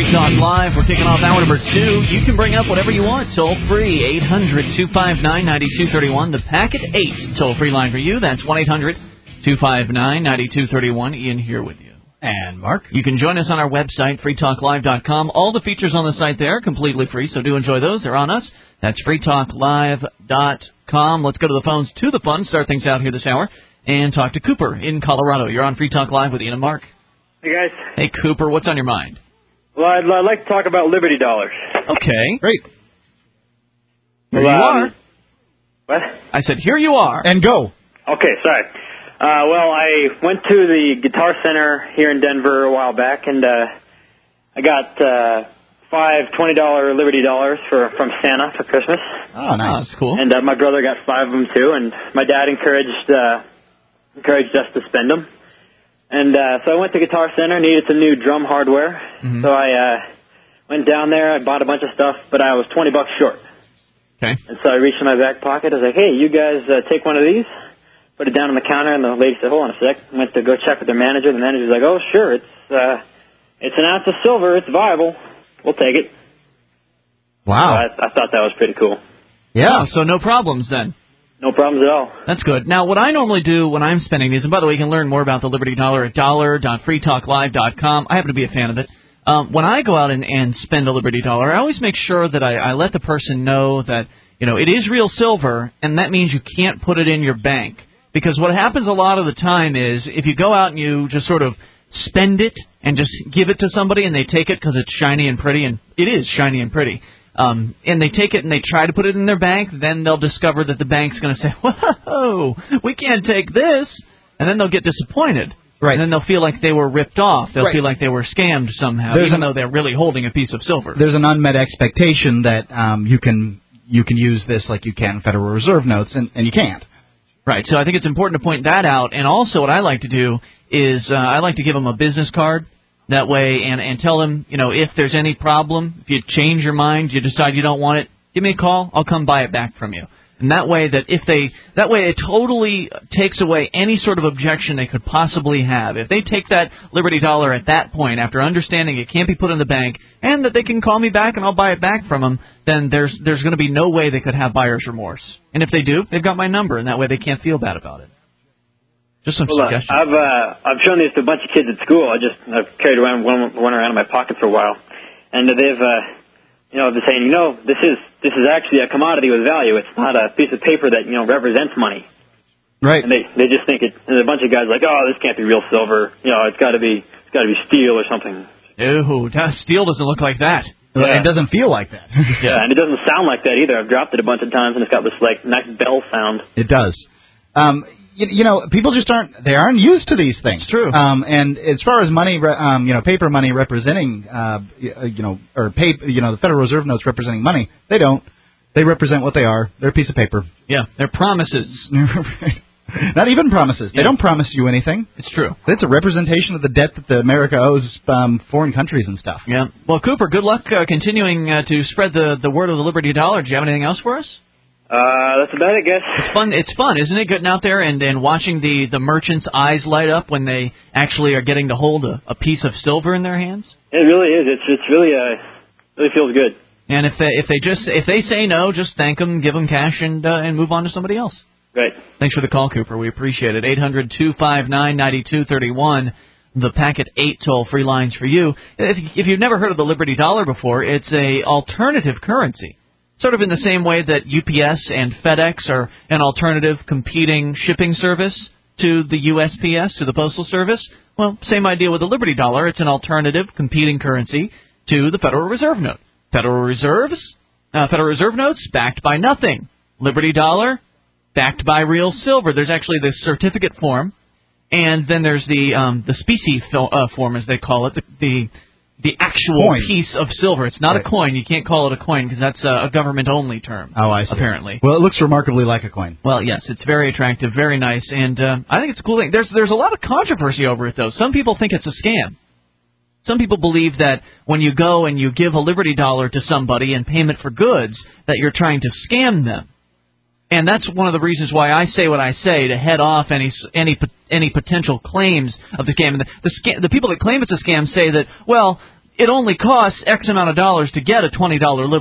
Free Talk Live. We're kicking off hour number 2. You can bring up whatever you want. Toll free, 800-259-9231. The Packet 8 toll free line for you. That's 1-800-259-9231. Ian here with you. And Mark. You can join us on our website, freetalklive.com. All the features on the site there, completely free, so do enjoy those. They're on us. That's freetalklive.com. Let's go to the phones to the fun, start things out here this hour, and talk to Cooper in Colorado. You're on Free Talk Live with Ian and Mark. Hey, guys. Hey, Cooper, what's on your mind? Well, I'd like to talk about Liberty Dollars. Okay. Great. Here you are. What? I said, here you are. And go. Okay, sorry. Well, I went to the Guitar Center here in Denver a while back, and I got 5 $20 Liberty Dollars from Santa for Christmas. Oh, nice. Oh, that's cool. And my brother got 5 of them, too, and my dad encouraged us to spend them. And so I went to Guitar Center, needed some new drum hardware. Mm-hmm. So I went down there, I bought a bunch of stuff, but I was $20 short. Okay. And so I reached in my back pocket. I was like, hey, you guys take one of these? Put it down on the counter, and the lady said, hold on a sec. Went to go check with their manager. The manager's like, oh, sure, it's an ounce of silver. It's viable. We'll take it. Wow. So I thought that was pretty cool. Yeah. So no problems then. No problems at all. That's good. Now, what I normally do when I'm spending these, and by the way, you can learn more about the Liberty Dollar at dollar.freetalklive.com. I happen to be a fan of it. When I go out and spend a Liberty Dollar, I always make sure that I let the person know that, it is real silver, and that means you can't put it in your bank. Because what happens a lot of the time is if you go out and you just sort of spend it and just give it to somebody and they take it because it's shiny and pretty, and it is shiny and pretty, and they take it and they try to put it in their bank, then they'll discover that the bank's going to say, whoa, we can't take this, and then they'll get disappointed. Right. And then they'll feel like they were ripped off. They'll right. feel like they were scammed somehow, even though they're really holding a piece of silver. There's an unmet expectation that you can use this like you can Federal Reserve notes, and you can't. Right, so I think it's important to point that out. And also what I like to do is I like to give them a business card. That way, and tell them, if there's any problem, if you change your mind, you decide you don't want it, give me a call. I'll come buy it back from you. And that way it totally takes away any sort of objection they could possibly have. If they take that Liberty Dollar at that point, after understanding it can't be put in the bank, and that they can call me back and I'll buy it back from them, then there's going to be no way they could have buyer's remorse. And if they do, they've got my number, and that way they can't feel bad about it. Just some suggestions. I've shown these to a bunch of kids at school. I've carried one around in my pocket for a while, and they've they're saying, this is actually a commodity with value. It's not a piece of paper that represents money. Right. And they just think it. And a bunch of guys are like, oh, this can't be real silver. It's got to be steel or something. Ooh, steel doesn't look like that. Yeah. It doesn't feel like that. Yeah, and it doesn't sound like that either. I've dropped it a bunch of times, and it's got this nice bell sound. It does. People just aren't used to these things. It's true. And as far as money, paper money representing, the Federal Reserve notes representing money, they don't. They represent what they are. They're a piece of paper. Yeah, they're promises. Not even promises. They don't promise you anything. It's true. It's a representation of the debt that America owes foreign countries and stuff. Yeah. Well, Cooper, good luck continuing to spread the word of the Liberty Dollar. Do you have anything else for us? That's about it, I guess. It's fun, isn't it, getting out there and watching the merchants' eyes light up when they actually are getting to hold a piece of silver in their hands? It really is. It's really feels good. And if they say no, just thank them, give them cash, and move on to somebody else. Right. Thanks for the call, Cooper. We appreciate it. 800-259-9231. The Packet 8 toll-free lines for you. If you've never heard of the Liberty Dollar before, it's a alternative currency. Sort of in the same way that UPS and FedEx are an alternative competing shipping service to the USPS, to the Postal Service. Well, same idea with the Liberty Dollar. It's an alternative competing currency to the Federal Reserve note. Federal Reserve notes backed by nothing. Liberty Dollar backed by real silver. There's actually the certificate form, and then there's the specie form, as they call it, the actual coin. Piece of silver. It's not a coin. You can't call it a coin because that's a government-only term. Oh, I see. Apparently. Well, it looks remarkably like a coin. Well, yes, it's very attractive, very nice, and I think it's a cool thing. There's a lot of controversy over it, though. Some people think it's a scam. Some people believe that when you go and you give a Liberty Dollar to somebody in payment for goods, that you're trying to scam them. And that's one of the reasons why I say what I say, to head off any potential claims of the scam. And the people that claim it's a scam say that, well, it only costs X amount of dollars to get a $20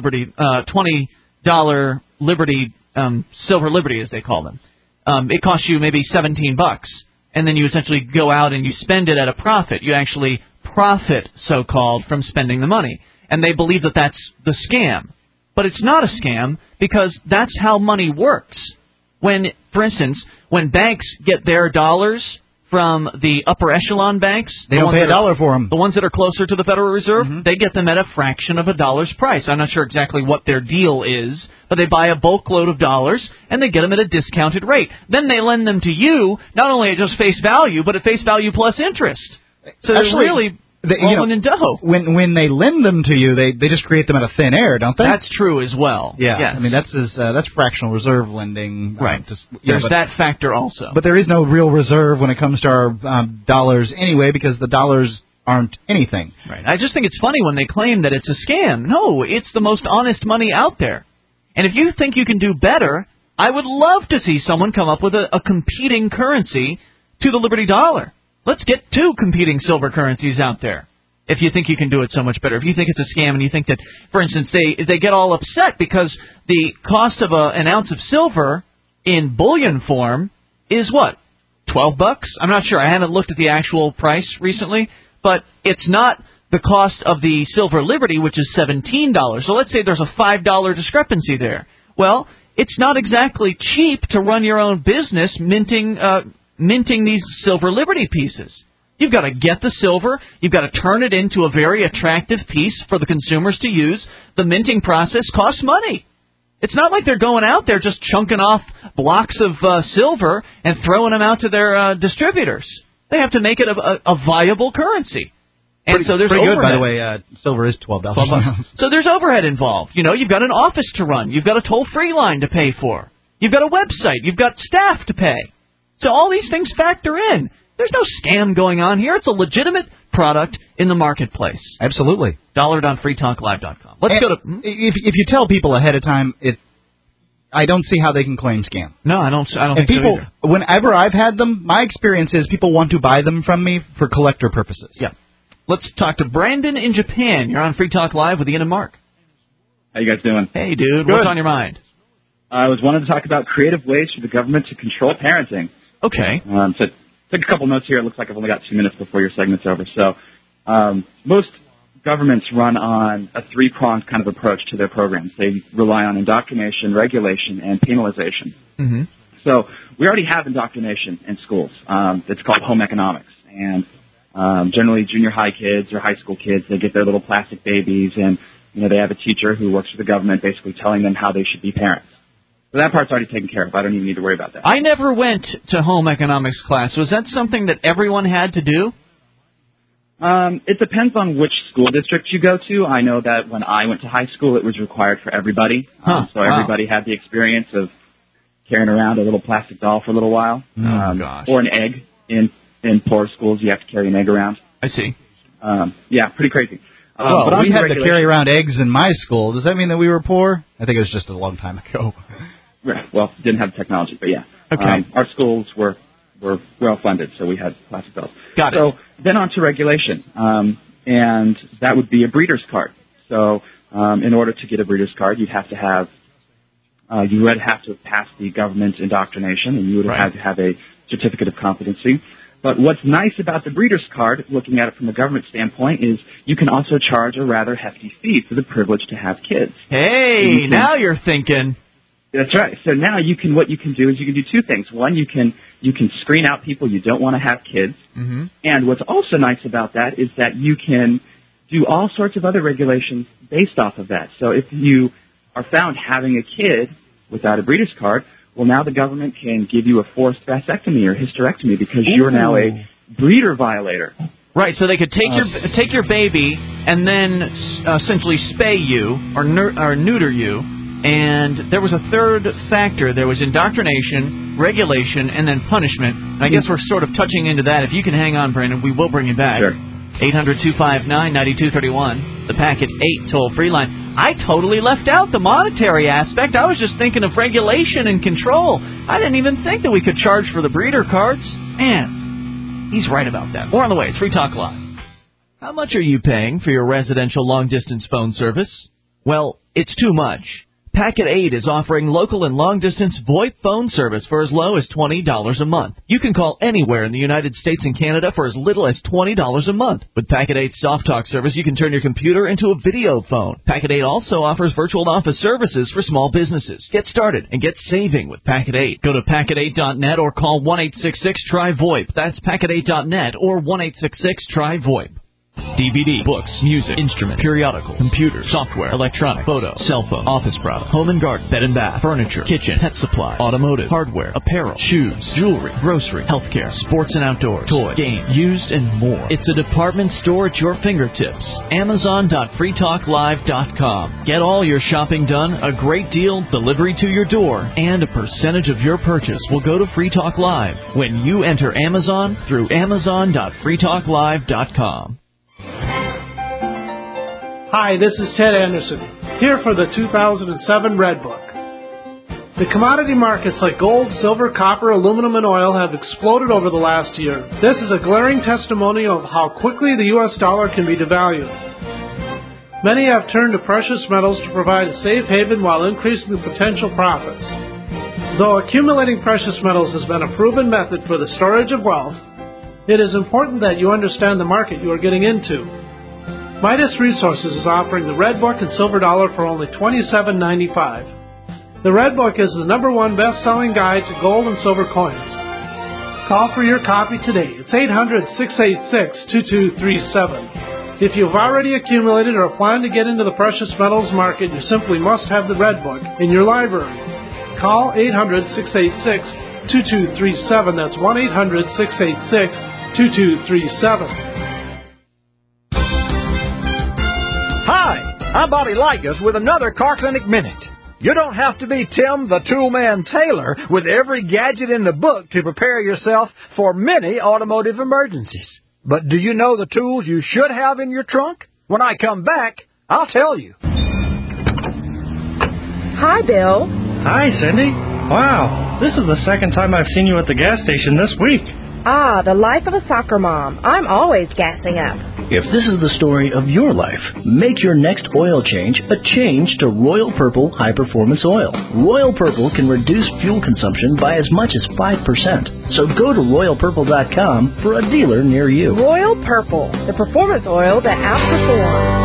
Liberty Silver Liberty, as they call them. It costs you maybe $17, and then you essentially go out and you spend it at a profit. You actually profit, so-called, from spending the money. And they believe that that's the scam. But it's not a scam because that's how money works. When, for instance, when banks get their dollars from the upper echelon banks, they don't pay a dollar for them. The ones that are closer to the Federal Reserve, they get them at a fraction of a dollar's price. I'm not sure exactly what their deal is, but they buy a bulk load of dollars and they get them at a discounted rate. Then they lend them to you, not only at just face value, but at face value plus interest. So they're really rolling in dough. When they lend them to you, they just create them out of thin air, don't they? That's true as well. Yeah, yes. I mean that's fractional reserve lending. Right. There's that factor also. But there is no real reserve when it comes to our dollars anyway, because the dollars aren't anything. Right. I just think it's funny when they claim that it's a scam. No, it's the most honest money out there. And if you think you can do better, I would love to see someone come up with a competing currency to the Liberty Dollar. Let's get 2 competing silver currencies out there. If you think you can do it so much better. If you think it's a scam and you think that, for instance, they get all upset because the cost of an ounce of silver in bullion form is what? $12? I'm not sure. I haven't looked at the actual price recently, but it's not the cost of the Silver Liberty, which is $17. So let's say there's a $5 discrepancy there. Well, it's not exactly cheap to run your own business minting these Silver Liberty pieces. You've got to get the silver. You've got to turn it into a very attractive piece for the consumers to use. The minting process costs money. It's not like they're going out there just chunking off blocks of silver and throwing them out to their distributors. They have to make it a viable currency. And so there's pretty overhead. Good, by the way. Silver is $12. So there's overhead involved. You know, you've got an office to run. You've got a toll-free line to pay for. You've got a website. You've got staff to pay. So all these things factor in. There's no scam going on here. It's a legitimate product in the marketplace. Absolutely. $.freetalklive.com. Let's go to... If you tell people ahead of time, I don't see how they can claim scam. No, I don't think people, so either. Whenever I've had them, my experience is people want to buy them from me for collector purposes. Yeah. Let's talk to Brandon in Japan. You're on Free Talk Live with Ian and Mark. How you guys doing? Hey, dude. Good. What's on your mind? I was wanting to talk about creative ways for the government to control parenting. Okay. So took a couple notes here. It looks like I've only got 2 minutes before your segment's over. So most governments run on a 3-pronged kind of approach to their programs. They rely on indoctrination, regulation, and penalization. Mm-hmm. So we already have indoctrination in schools. It's called home economics. And generally junior high kids or high school kids, they get their little plastic babies, and they have a teacher who works for the government basically telling them how they should be parents. So that part's already taken care of. I don't even need to worry about that. I never went to home economics class. Was that something that everyone had to do? It depends on which school district you go to. I know that when I went to high school, it was required for everybody. So everybody had the experience of carrying around a little plastic doll for a little while. Gosh. Or an egg. In poor schools, you have to carry an egg around. I see. Yeah, pretty crazy. Well, we had to carry around eggs in my school. Does that mean that we were poor? I think it was just a long time ago. Well, didn't have technology, but yeah. Okay. Our schools were well funded, so we had plastic dolls. Got it. So then on to regulation, and that would be a breeder's card. So in order to get a breeder's card, you'd have to have you would have to pass the government indoctrination, and you would have had to have a certificate of competency. But what's nice about the breeder's card, looking at it from the government standpoint, is you can also charge a rather hefty fee for the privilege to have kids. Hey, now you're thinking. That's right. So now what you can do is you can do 2 things. One, you can screen out people you don't want to have kids. Mm-hmm. And what's also nice about that is that you can do all sorts of other regulations based off of that. So if you are found having a kid without a breeder's card, well, now the government can give you a forced vasectomy or hysterectomy because you're now a breeder violator. Right, so they could take your baby and then essentially spay you or neuter you. And there was a third factor. There was indoctrination, regulation, and then punishment. I guess we're sort of touching into that. If you can hang on, Brandon, we will bring you back. Sure. 800-259-9231, the Packet 8 toll-free line. I totally left out the monetary aspect. I was just thinking of regulation and control. I didn't even think that we could charge for the breeder cards. Man, he's right about that. More on the way. It's Free Talk Live. How much are you paying for your residential long-distance phone service? Well, it's too much. Packet 8 is offering local and long-distance VoIP phone service for as low as $20 a month. You can call anywhere in the United States and Canada for as little as $20 a month. With Packet 8's Soft Talk service, you can turn your computer into a video phone. Packet 8 also offers virtual office services for small businesses. Get started and get saving with Packet 8. Go to packet8.net or call 1-866-TRY-VoIP. That's packet8.net or 1-866-TRY-VoIP. DVD, books, music, instruments, periodicals, computers, software, electronic, photo, cell phone, office product, home and garden, bed and bath, furniture, kitchen, pet supply, automotive, hardware, apparel, shoes, jewelry, grocery, healthcare, sports and outdoors, toys, games, used, and more. It's a department store at your fingertips. Amazon.freetalklive.com. Get all your shopping done, a great deal, delivery to your door, and a percentage of your purchase will go to Free Talk Live when you enter Amazon through Amazon.freetalklive.com. Hi, this is Ted Anderson, here for the 2007 Red Book. The commodity markets like gold, silver, copper, aluminum, and oil have exploded over the last year. This is a glaring testimonial of how quickly the U.S. dollar can be devalued. Many have turned to precious metals to provide a safe haven while increasing the potential profits. Though accumulating precious metals has been a proven method for the storage of wealth, it is important that you understand the market you are getting into. Midas Resources is offering the Red Book and Silver Dollar for only $27.95. The Red Book is the #1 best-selling guide to gold and silver coins. Call for your copy today. It's 800-686-2237. If you've already accumulated or plan to get into the precious metals market, you simply must have the Red Book in your library. Call 800-686-2237. That's 1-800-686-2237. Hi, I'm Bobby Likas with another Car Clinic Minute. You don't have to be Tim the Toolman Taylor with every gadget in the book to prepare yourself for many automotive emergencies. But do you know the tools you should have in your trunk? When I come back, I'll tell you. Hi, Bill. Hi, Cindy. Wow, this is the second time I've seen you at the gas station this week. Ah, the life of a soccer mom. I'm always gassing up. If this is the story of your life, make your next oil change a change to Royal Purple High Performance Oil. Royal Purple can reduce fuel consumption by as much as 5%. So go to RoyalPurple.com for a dealer near you. Royal Purple, the performance oil that outperforms.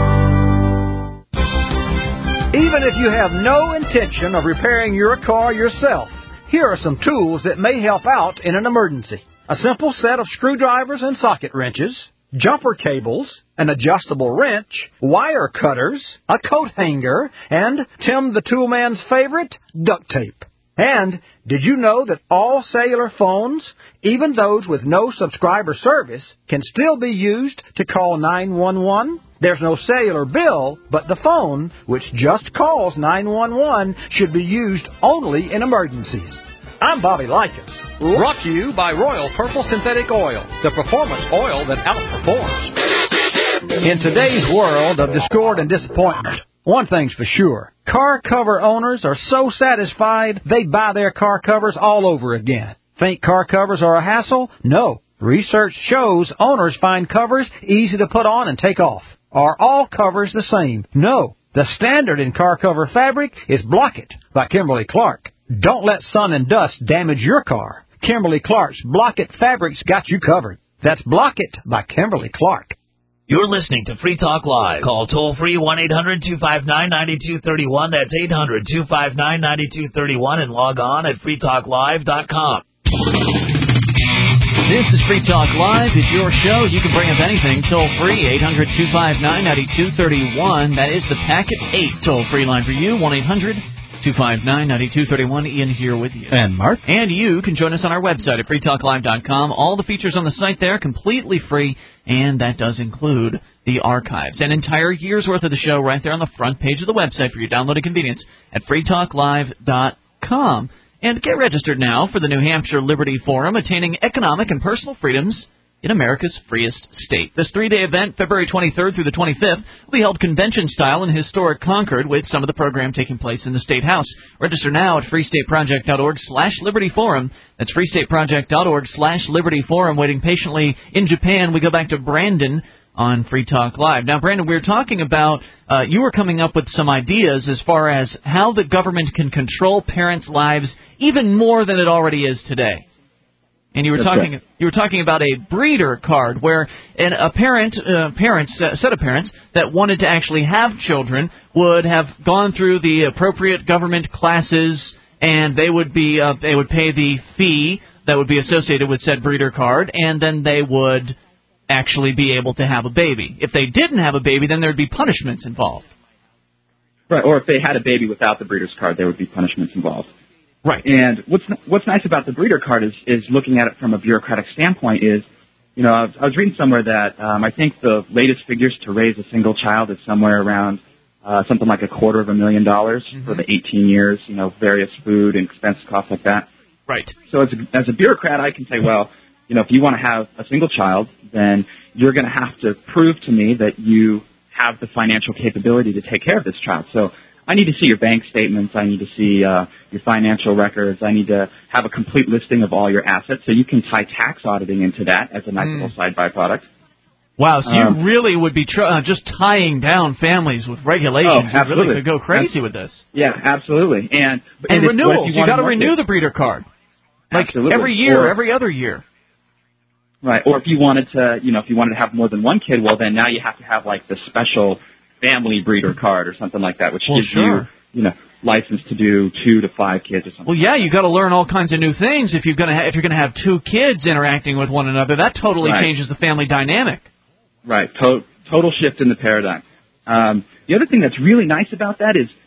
Even if you have no intention of repairing your car yourself, here are some tools that may help out in an emergency. A simple set of screwdrivers and socket wrenches, jumper cables, an adjustable wrench, wire cutters, a coat hanger, and Tim the Toolman's favorite, duct tape. And did you know that all cellular phones, even those with no subscriber service, can still be used to call 911? There's no cellular bill, but the phone, which just calls 911, should be used only in emergencies. I'm Bobby Likas, brought to you by Royal Purple Synthetic Oil, the performance oil that outperforms. In today's world of discord and disappointment, one thing's for sure. Car cover owners are so satisfied they buy their car covers all over again. Think car covers are a hassle? No. Research shows owners find covers easy to put on and take off. Are all covers the same? No. The standard in car cover fabric is Block-It by Kimberly-Clark. Don't let sun and dust damage your car. Kimberly-Clark's Block-It fabric's got you covered. That's Block-It by Kimberly-Clark. You're listening to Free Talk Live. Call toll-free 1-800-259-9231. That's 800-259-9231 and log on at freetalklive.com. This is Free Talk Live. It's your show. You can bring up anything toll-free, 800-259-9231. That is the Packet 8 toll-free line for you, 1-800-259-9231. Ian here with you. And Mark. And you can join us on our website at freetalklive.com. All the features on the site there completely free, and that does include the archives. An entire year's worth of the show right there on the front page of the website for your downloading convenience at freetalklive.com. And get registered now for the New Hampshire Liberty Forum, Attaining Economic and Personal Freedoms in America's freest state. This 3-day event, February 23rd through the 25th, will be held convention-style in historic Concord with some of the program taking place in the State House. Register now at freestateproject.org/Liberty Forum. That's freestateproject.org/Liberty Forum. Waiting patiently in Japan, we go back to Brandon on Free Talk Live. Now, Brandon, we were talking about, you were coming up with some ideas as far as how the government can control parents' lives even more than it already is today. And you were talking about a breeder card where a set of parents that wanted to actually have children would have gone through the appropriate government classes, and they would pay the fee that would be associated with said breeder card, and then they would actually be able to have a baby. If they didn't have a baby, then there would be punishments involved. Right, or if they had a baby without the breeder's card, there would be punishments involved. Right. And what's nice about the breeder card is looking at it from a bureaucratic standpoint is, I was reading somewhere that I think the latest figures to raise a single child is somewhere around something like $250,000 for the 18 years, various food and expense costs like that. Right. So as a bureaucrat, I can say, well, if you want to have a single child, then you're going to have to prove to me that you have the financial capability to take care of this child. So I need to see your bank statements. I need to see your financial records. I need to have a complete listing of all your assets. So you can tie tax auditing into that as a nice little side byproduct. Wow, so you really would be just tying down families with regulations. Oh, absolutely. You really could go crazy with this. Yeah, absolutely. And renewals. You got to renew the breeder card. Like absolutely. Every year, every other year. Right. Or if you wanted to, have more than one kid, well, then now you have to have like the special family breeder card or something like that, which gives you, license to do 2 to 5 kids or something. Well, yeah, you got to learn all kinds of new things if you're going to have 2 kids interacting with one another. That totally changes the family dynamic. Right. Total shift in the paradigm. The other thing that's really nice about that is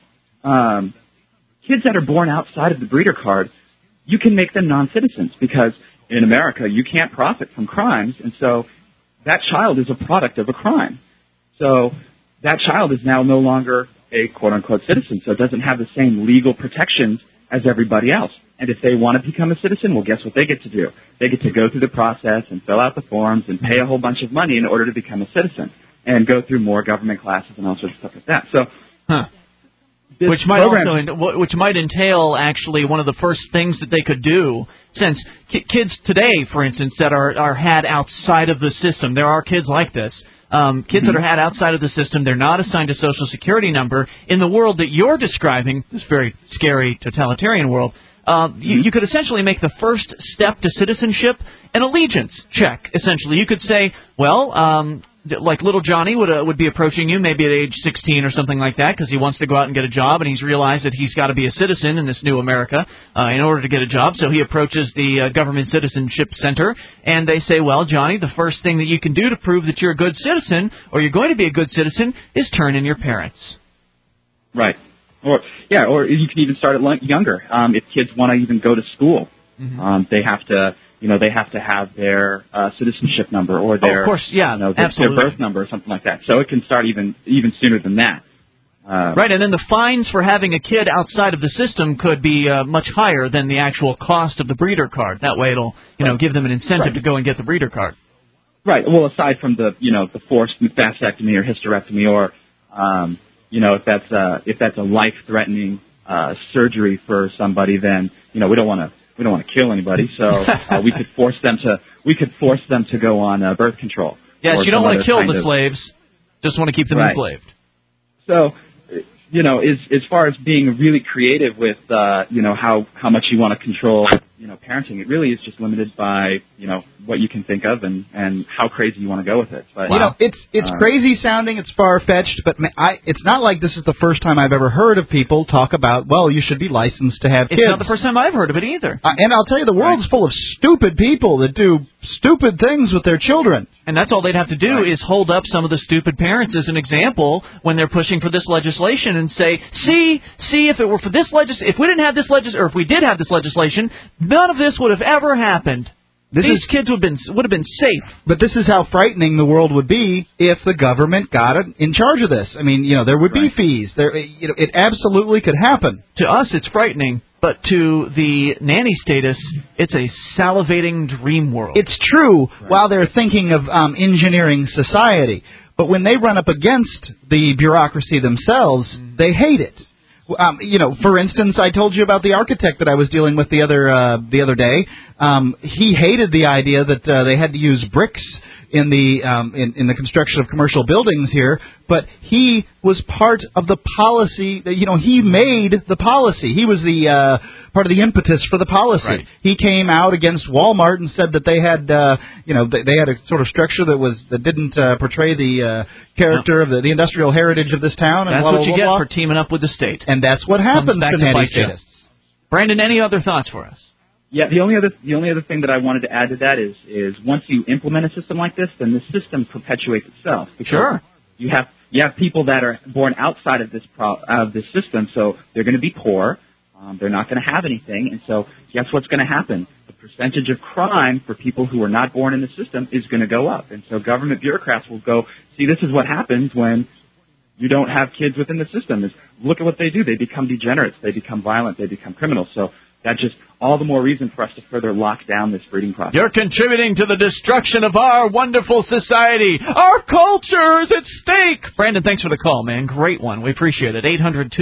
kids that are born outside of the breeder card, you can make them non-citizens because in America you can't profit from crimes, and so that child is a product of a crime. So that child is now no longer a quote-unquote citizen, so it doesn't have the same legal protections as everybody else. And if they want to become a citizen, well, guess what they get to do? They get to go through the process and fill out the forms and pay a whole bunch of money in order to become a citizen and go through more government classes and all sorts of stuff like that. So, which might entail actually one of the first things that they could do, since kids today, for instance, that are had outside of the system, there are kids like this. Kids that are had outside of the system, they're not assigned a Social Security number. In the world that you're describing, this very scary totalitarian world, you could essentially make the first step to citizenship an allegiance check, essentially. You could say, well, like little Johnny would be approaching you maybe at age 16 or something like that because he wants to go out and get a job, and he's realized that he's got to be a citizen in this new America in order to get a job. So he approaches the Government Citizenship Center, and they say, well, Johnny, the first thing that you can do to prove that you're a good citizen or you're going to be a good citizen is turn in your parents. Right. Or you can even start it younger. If kids want to even go to school, they have to... they have to have their citizenship number or their, their birth number or something like that. So it can start even sooner than that. Right, and then the fines for having a kid outside of the system could be much higher than the actual cost of the breeder card. That way it'll, give them an incentive to go and get the breeder card. Right. Well, aside from the forced mastectomy or hysterectomy or, if that's a life-threatening surgery for somebody, then, we don't want to kill anybody, so we could force them to go on birth control. Yes, you don't want to kill the slaves, just want to keep them enslaved. So, as far as being really creative with how much you want to control parenting, it really is just limited by what you can think of and how crazy you want to go with it. But, it's crazy sounding, it's far-fetched, but it's not like this is the first time I've ever heard of people talk about, well, you should be licensed to have kids. It's not the first time I've heard of it either. And I'll tell you, the world's full of stupid people that do stupid things with their children. And that's all they'd have to do is hold up some of the stupid parents as an example when they're pushing for this legislation and say, see, if it were for this if we didn't have this or if we did have this legislation, none of this would have ever happened. These kids would have been safe. But this is how frightening the world would be if the government got in charge of this. I mean, there would be fees. It absolutely could happen. To us, it's frightening. But to the nanny status, it's a salivating dream world. It's true while they're thinking of engineering society. But when they run up against the bureaucracy themselves, they hate it. For instance, I told you about the architect that I was dealing with the other day. He hated the idea that they had to use bricks in the construction of commercial buildings here, but he was part of the policy. He made the policy. He was the part of the impetus for the policy. Right. He came out against Walmart and said that they had, they had a sort of structure that didn't portray the character of the industrial heritage of this town. And that's blah, what blah, you blah, get blah. for teaming up with the state. And that's what happens to nanny statists. Brandon, any other thoughts for us? Yeah, the only other thing that I wanted to add to that is once you implement a system like this, then the system perpetuates itself. Sure. You have people that are born outside of this system, so they're going to be poor. They're not going to have anything, and so guess what's going to happen? The percentage of crime for people who are not born in the system is going to go up, and so government bureaucrats will go, see, this is what happens when you don't have kids within the system. Is look at what they do. They become degenerates. They become violent. They become criminals. So that's just all the more reason for us to further lock down this breeding process. You're contributing to the destruction of our wonderful society. Our culture is at stake. Brandon, thanks for the call, man. Great one. We appreciate it.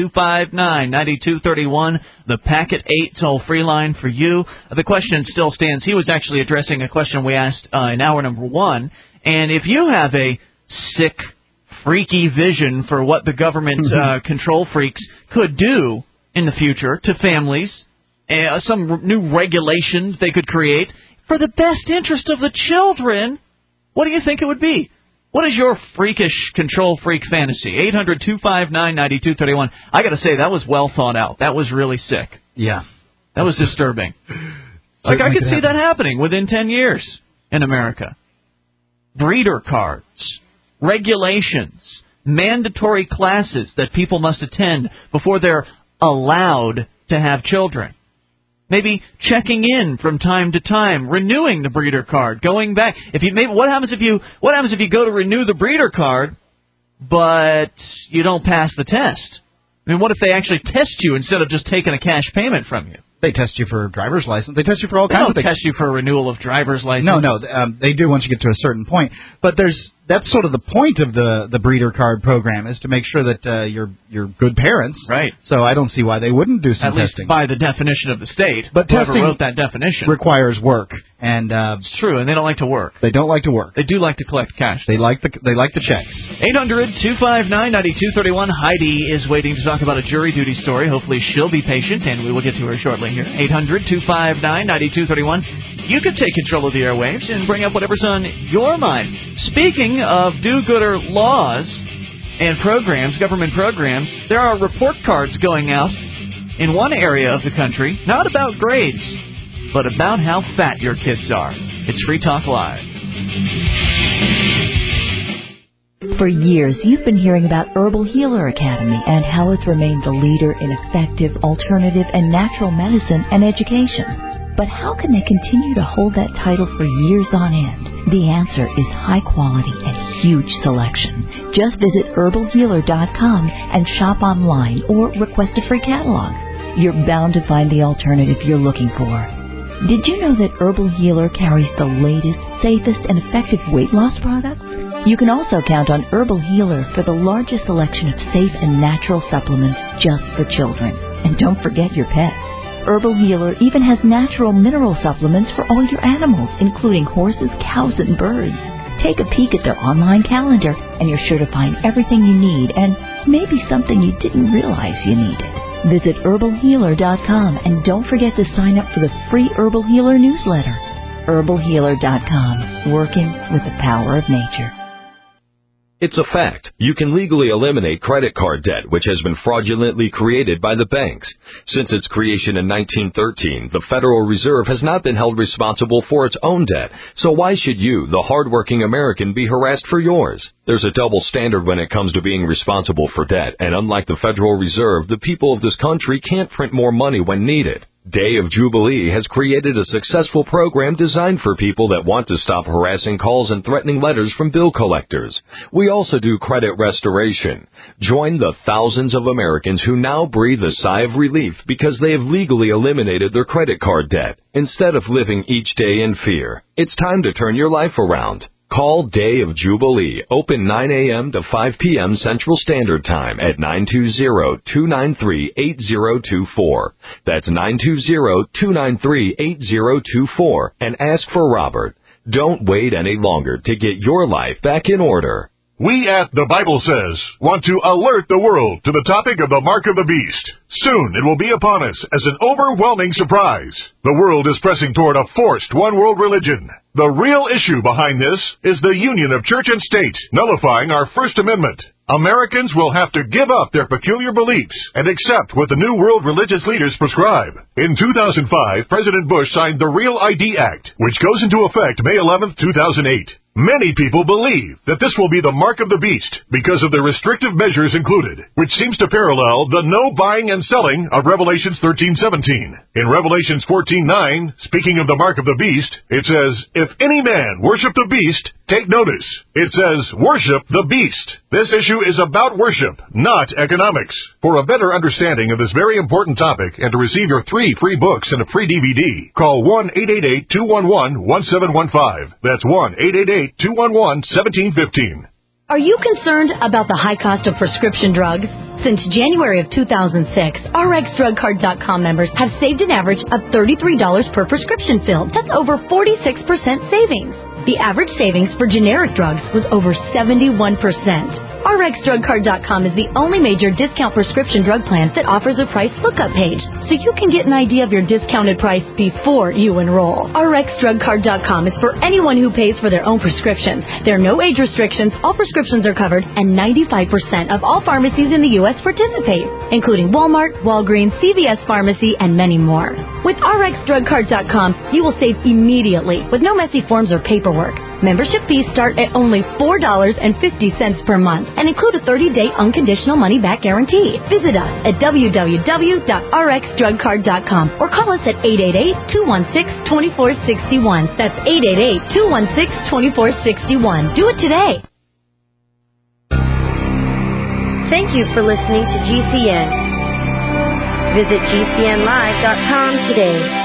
800-259-9231, the Packet 8 toll-free line for you. The question still stands. He was actually addressing a question we asked in hour number 1. And if you have a sick, freaky vision for what the government control freaks could do in the future to families, some new regulations they could create for the best interest of the children, what do you think it would be? What is your freakish control freak fantasy? 800-259-9231. I got to say, that was well thought out. That was really sick. Yeah. That was disturbing. Like, I could see that happening within 10 years in America. Breeder cards, regulations, mandatory classes that people must attend before they're allowed to have children. Maybe checking in from time to time, renewing the breeder card, going back. What happens if you go to renew the breeder card, but you don't pass the test? I mean, what if they actually test you instead of just taking a cash payment from you? They test you for driver's license. They test you for all kinds of things. They don't test you for a renewal of driver's license. No, they do once you get to a certain point. But that's sort of the point of the breeder card program, is to make sure that you're good parents. Right. So I don't see why they wouldn't do some testing. At least by the definition of the state. But whoever testing wrote that definition requires work, and it's true. And they don't like to work. They don't like to work. They do like to collect cash. They like the checks. 800-259-9231. Heidi is waiting to talk about a jury duty story. Hopefully she'll be patient, and we will get to her shortly here. 800-259-9231. You could take control of the airwaves and bring up whatever's on your mind. Speaking of do-gooder laws and programs, government programs, there are report cards going out in one area of the country, not about grades, but about how fat your kids are. It's Free Talk Live. For years, you've been hearing about Herbal Healer Academy and how it's remained the leader in effective, alternative, and natural medicine and education. But how can they continue to hold that title for years on end? The answer is high quality and huge selection. Just visit herbalhealer.com and shop online or request a free catalog. You're bound to find the alternative you're looking for. Did you know that Herbal Healer carries the latest, safest, and effective weight loss products? You can also count on Herbal Healer for the largest selection of safe and natural supplements just for children. And don't forget your pets. Herbal Healer even has natural mineral supplements for all your animals, including horses, cows, and birds. Take a peek at their online calendar, and you're sure to find everything you need and maybe something you didn't realize you needed. Visit herbalhealer.com and don't forget to sign up for the free Herbal Healer newsletter. herbalhealer.com, working with the power of nature. It's a fact. You can legally eliminate credit card debt, which has been fraudulently created by the banks. Since its creation in 1913, the Federal Reserve has not been held responsible for its own debt. So why should you, the hardworking American, be harassed for yours? There's a double standard when it comes to being responsible for debt, and unlike the Federal Reserve, the people of this country can't print more money when needed. Day of Jubilee has created a successful program designed for people that want to stop harassing calls and threatening letters from bill collectors. We also do credit restoration. Join the thousands of Americans who now breathe a sigh of relief because they have legally eliminated their credit card debt instead of living each day in fear. It's time to turn your life around. Call Day of Jubilee, open 9 a.m. to 5 p.m. Central Standard Time at 920-293-8024. That's 920-293-8024 and ask for Robert. Don't wait any longer to get your life back in order. We at The Bible Says want to alert the world to the topic of the Mark of the Beast. Soon it will be upon us as an overwhelming surprise. The world is pressing toward a forced one-world religion. The real issue behind this is the union of church and state, nullifying our First Amendment. Americans will have to give up their peculiar beliefs and accept what the New World religious leaders prescribe. In 2005, President Bush signed the Real ID Act, which goes into effect May 11, 2008. Many people believe that this will be the mark of the beast because of the restrictive measures included, which seems to parallel the no buying and selling of Revelations 13:17. In Revelations 14:9, speaking of the mark of the beast, it says, "If any man worship the beast, take notice." It says, "Worship the beast." This issue is about worship, not economics. For a better understanding of this very important topic and to receive your 3 free books and a free DVD, call 1-888-211-1715. That's 1-888-211-1715. Are you concerned about the high cost of prescription drugs? Since January of 2006, RxDrugCard.com members have saved an average of $33 per prescription filled. That's over 46% savings. The average savings for generic drugs was over 71%. RxDrugCard.com is the only major discount prescription drug plan that offers a price lookup page, so you can get an idea of your discounted price before you enroll. RxDrugCard.com is for anyone who pays for their own prescriptions. There are no age restrictions, all prescriptions are covered, and 95% of all pharmacies in the U.S. participate, including Walmart, Walgreens, CVS Pharmacy, and many more. With RxDrugCard.com, you will save immediately with no messy forms or paperwork. Membership fees start at only $4.50 per month and include a 30-day unconditional money-back guarantee. Visit us at www.rxdrugcard.com or call us at 888-216-2461. That's 888-216-2461. Do it today. Thank you for listening to GCN. Visit GCNlive.com today.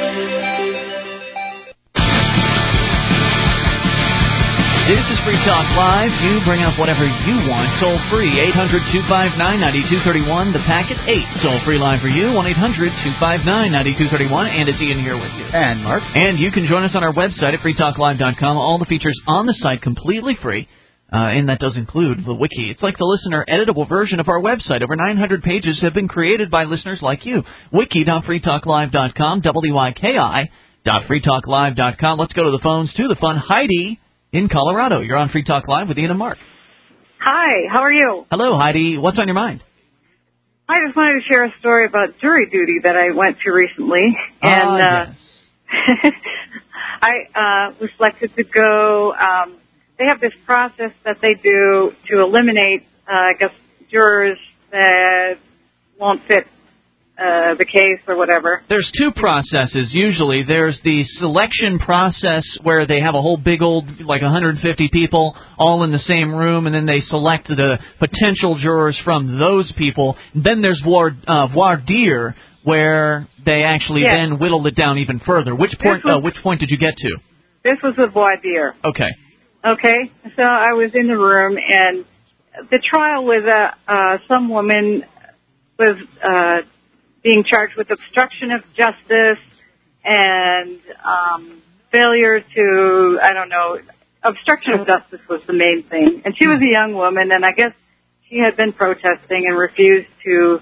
This is Free Talk Live. You bring up whatever you want. Toll free, 800-259-9231. The packet 8. Toll free line for you, 1-800-259-9231. And it's Ian here with you. And Mark. And you can join us on our website at freetalklive.com. All the features on the site completely free. And that does include the wiki. It's like the listener editable version of our website. Over 900 pages have been created by listeners like you. Wiki.freetalklive.com, WYKI.freetalklive.com. Let's go to the phones, to the fun. Heidi in Colorado. You're on Free Talk Live with Ian and Mark. Hi, how are you? Hello, Heidi. What's on your mind? I just wanted to share a story about jury duty that I went to recently. And yes. I was selected to go. They have this process that they do to eliminate, jurors that won't fit the case or whatever. There's 2 processes usually. There's the selection process where they have a whole big old, like 150 people all in the same room, and then they select the potential jurors from those people. Then there's voir dire, where they actually then whittle it down even further. Which point did you get to? This was a voir dire. Okay. Okay, so I was in the room, and the trial was some woman was being charged with obstruction of justice and failure to, obstruction of justice was the main thing. And she was a young woman, and I guess she had been protesting and refused to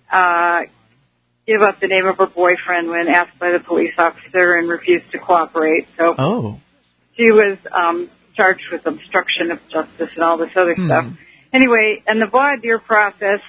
give up the name of her boyfriend when asked by the police officer and refused to cooperate. So she was charged with obstruction of justice and all this other stuff. Anyway, in the voir dire process,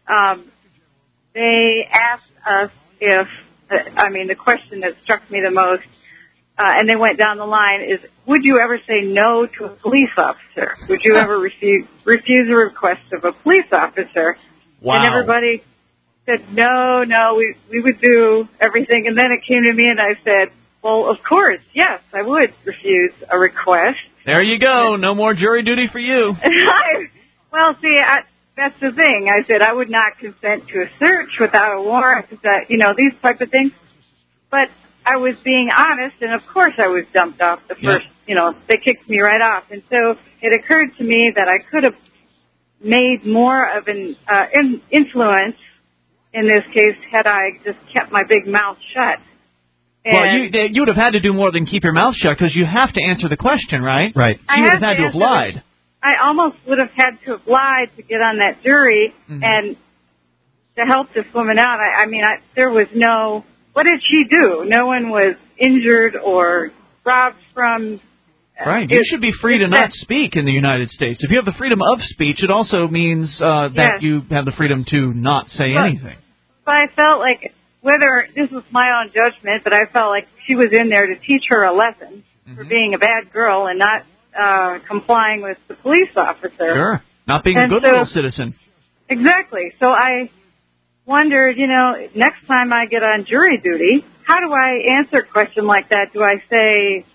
they asked us the question that struck me the most, and they went down the line, is would you ever say no to a police officer? Would you ever refuse a request of a police officer? Wow. And everybody said, no, we would do everything. And then it came to me and I said, well, of course, yes, I would refuse a request. There you go. No more jury duty for you. Well, see, that's the thing. I said I would not consent to a search without a warrant, these type of things. But I was being honest, and of course I was dumped off the first, they kicked me right off. And so it occurred to me that I could have made more of an influence in this case had I just kept my big mouth shut. And well, you would have had to do more than keep your mouth shut because you have to answer the question, right? Right. So you would have had to have lied. I almost would have had to have lied to get on that jury and to help this woman out. There was no... What did she do? No one was injured or robbed from... Right. You should be free to not speak in the United States. If you have the freedom of speech, it also means that you have the freedom to not say anything. But I felt like, whether this was my own judgment, but I felt like she was in there to teach her a lesson for being a bad girl and not complying with the police officer. Sure. Not being a good little citizen. Exactly. So I wondered, next time I get on jury duty, how do I answer a question like that? Do I say,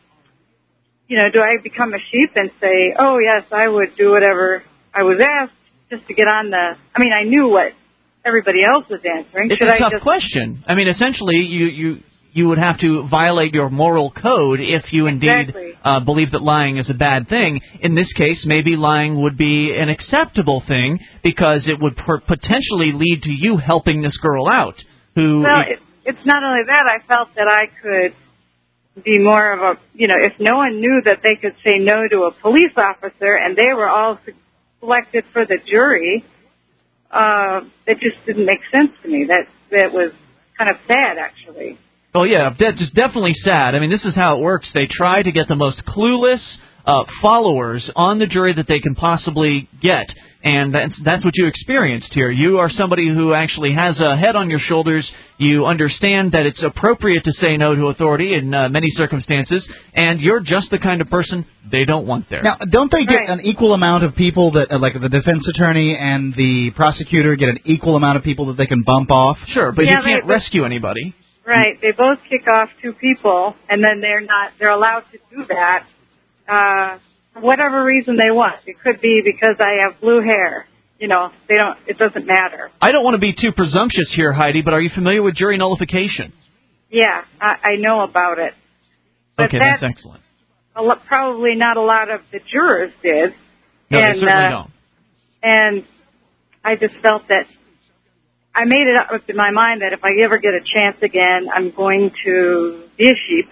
do I become a sheep and say, oh, yes, I would do whatever I was asked just to get on the... I knew what everybody else was answering. It's a tough question. Essentially, you would have to violate your moral code if you indeed believe that lying is a bad thing. In this case, maybe lying would be an acceptable thing because it would potentially lead to you helping this girl out. Well, it's not only that. I felt that I could be more of a, if no one knew that they could say no to a police officer and they were all selected for the jury, it just didn't make sense to me. That was kind of sad, actually. Oh, yeah, just definitely sad. This is how it works. They try to get the most clueless followers on the jury that they can possibly get, and that's what you experienced here. You are somebody who actually has a head on your shoulders. You understand that it's appropriate to say no to authority in many circumstances, and you're just the kind of person they don't want there. Now, don't they get an equal amount of people that, like the defense attorney and the prosecutor, get an equal amount of people that they can bump off? Sure, but you can't rescue anybody. Right. They both kick off two people, and then they're allowed to do that for whatever reason they want. It could be because I have blue hair. It doesn't matter. I don't want to be too presumptuous here, Heidi, but are you familiar with jury nullification? Yeah, I know about it. But okay, that's excellent. Probably not a lot of the jurors did. No, they certainly don't. And I just felt that I made it up in my mind that if I ever get a chance again, I'm going to be a sheep.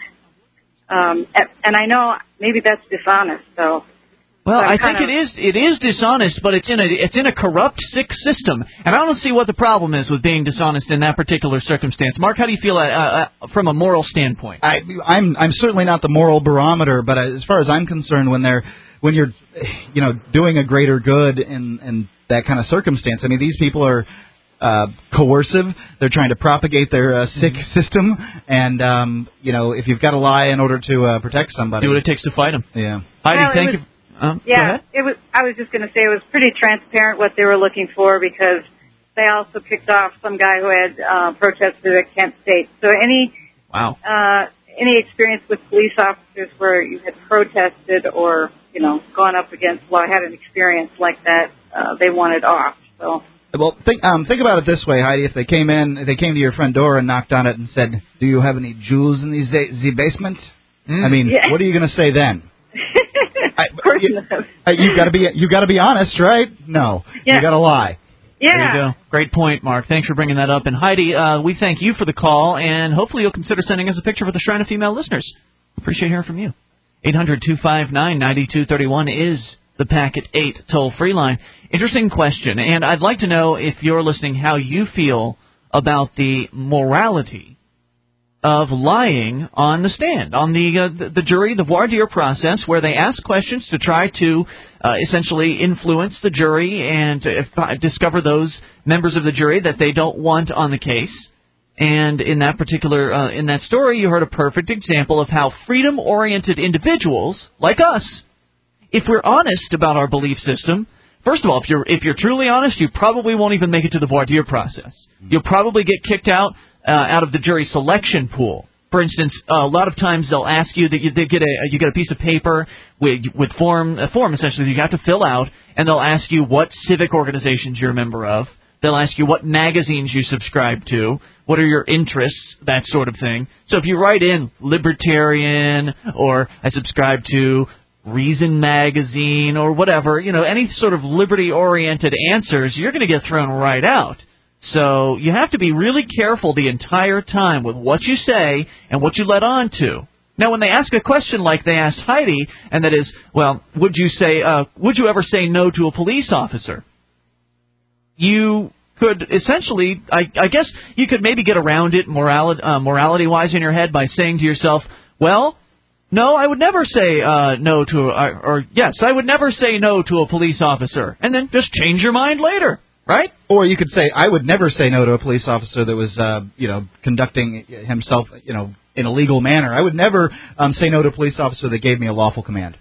And I know maybe that's dishonest, so. Well, I think it is dishonest, but it's in a corrupt, sick system, and I don't see what the problem is with being dishonest in that particular circumstance. Mark, how do you feel from a moral standpoint? I'm certainly not the moral barometer, but as far as I'm concerned, when you're doing a greater good in that kind of circumstance, these people are coercive. They're trying to propagate their sick system, and if you've got to lie in order to protect somebody, do what it takes to fight them. Yeah. Heidi, thank you. It was. I was just going to say it was pretty transparent what they were looking for because they also kicked off some guy who had protested at Kent State. So any experience with police officers where you had protested or gone up against law, had an experience like that, they wanted off. So. Well, think about it this way, Heidi. If they came to your front door and knocked on it and said, "Do you have any jewels in the basement?" What are you going to say then? Of course not. You got to be honest, right? No, you got to lie. Yeah. There you go. Great point, Mark. Thanks for bringing that up. And Heidi, we thank you for the call, and hopefully you'll consider sending us a picture for the Shrine of Female Listeners. Appreciate hearing from you. 800-259-9231 is the Packet 8 toll-free line. Interesting question, and I'd like to know, if you're listening, how you feel about the morality of lying on the stand, on the jury, the voir dire process, where they ask questions to try to essentially influence the jury and discover those members of the jury that they don't want on the case. And in that particular, in that story, you heard a perfect example of how freedom-oriented individuals, like us, if we're honest about our belief system, First of all, if you're truly honest, you probably won't even make it to the voir dire process. You'll probably get kicked out of the jury selection pool. For instance, a lot of times they'll ask you that you get a piece of paper with a form essentially that you have to fill out, and they'll ask you what civic organizations you're a member of. They'll ask you what magazines you subscribe to, what are your interests, that sort of thing. So if you write in libertarian or I subscribe to Reason magazine or whatever, any sort of liberty-oriented answers, you're going to get thrown right out. So you have to be really careful the entire time with what you say and what you let on to. Now, when they ask a question like they asked Heidi, and that is, well, would you ever say no to a police officer? You could essentially, I guess, you could maybe get around it morality-wise in your head by saying to yourself, well, no, I would never say no to, or yes, I would never say no to a police officer, and then just change your mind later. Right? Or you could say, I would never say no to a police officer that was, conducting himself, in a legal manner. I would never say no to a police officer that gave me a lawful command.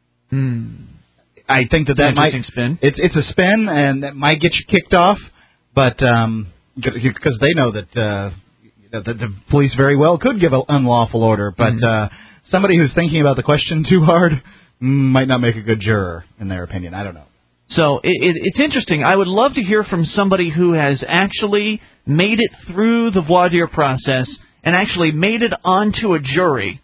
I think that might spin. It's a spin, and that might get you kicked off, but because they know that the police very well could give an unlawful order, but somebody who's thinking about the question too hard might not make a good juror, in their opinion. I don't know. So it's interesting. I would love to hear from somebody who has actually made it through the voir dire process and actually made it onto a jury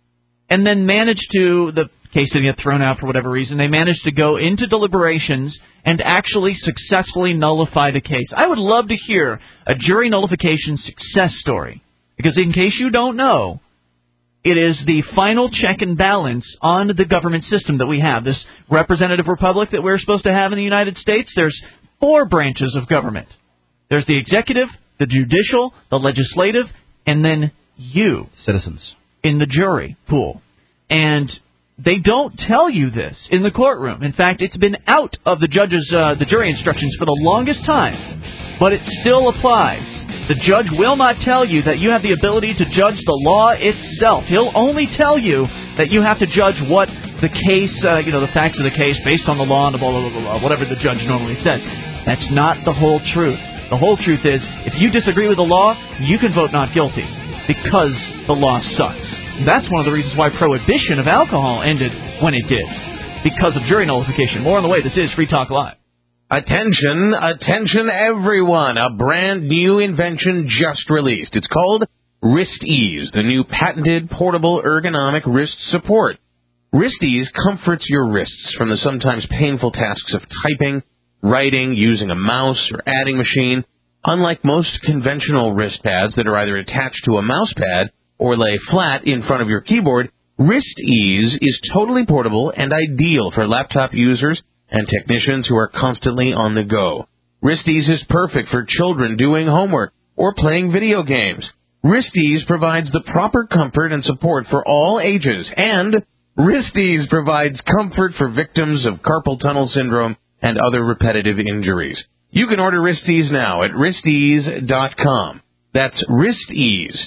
and then managed to, the case didn't get thrown out for whatever reason, they managed to go into deliberations and actually successfully nullify the case. I would love to hear a jury nullification success story because in case you don't know, it is the final check and balance on the government system that we have. This representative republic that we're supposed to have in the United States, there's 4 branches of government. There's the executive, the judicial, the legislative, and then you. Citizens. In the jury pool. And they don't tell you this in the courtroom. In fact, it's been out of the jury instructions for the longest time. But it still applies. The judge will not tell you that you have the ability to judge the law itself. He'll only tell you that you have to judge what the case, the facts of the case based on the law and blah, blah, blah, blah, whatever the judge normally says. That's not the whole truth. The whole truth is, if you disagree with the law, you can vote not guilty because the law sucks. That's one of the reasons why prohibition of alcohol ended when it did, because of jury nullification. More on the way. This is Free Talk Live. Attention, attention everyone, a brand new invention just released. It's called Wrist Ease, the new patented portable ergonomic wrist support. Wrist Ease comforts your wrists from the sometimes painful tasks of typing, writing, using a mouse, or adding machine. Unlike most conventional wrist pads that are either attached to a mouse pad or lay flat in front of your keyboard, Wrist Ease is totally portable and ideal for laptop users and technicians who are constantly on the go. Wrist Ease is perfect for children doing homework or playing video games. Wrist Ease provides the proper comfort and support for all ages, and Wrist Ease provides comfort for victims of carpal tunnel syndrome and other repetitive injuries. You can order Wrist Ease now at wristease.com. That's Wrist Ease,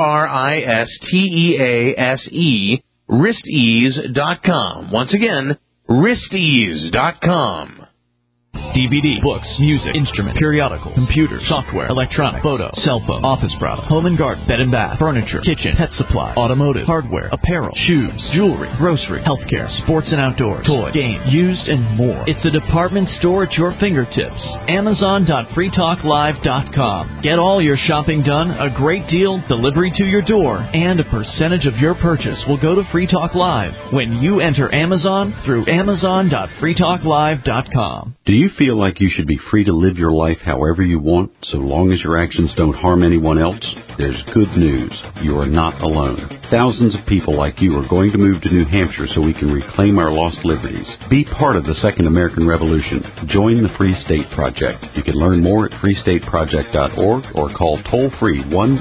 WRISTEASE, wristease.com. Once again, wristease.com. DVD, books, music, instruments, periodicals, computers, software, electronic, photo, cell phone, office product, home and garden, bed and bath, furniture, kitchen, pet supply, automotive, hardware, apparel, shoes, jewelry, grocery, healthcare, sports and outdoors, toys, games, used, and more. It's a department store at your fingertips. Amazon.freetalklive.com. Get all your shopping done, a great deal, delivery to your door, and a percentage of your purchase will go to Free Talk Live when you enter Amazon through Amazon.freetalklive.com. Do you feel like you should be free to live your life however you want, so long as your actions don't harm anyone else? There's good news. You are not alone. Thousands of people like you are going to move to New Hampshire so we can reclaim our lost liberties. Be part of the Second American Revolution. Join the Free State Project. You can learn more at freestateproject.org or call toll-free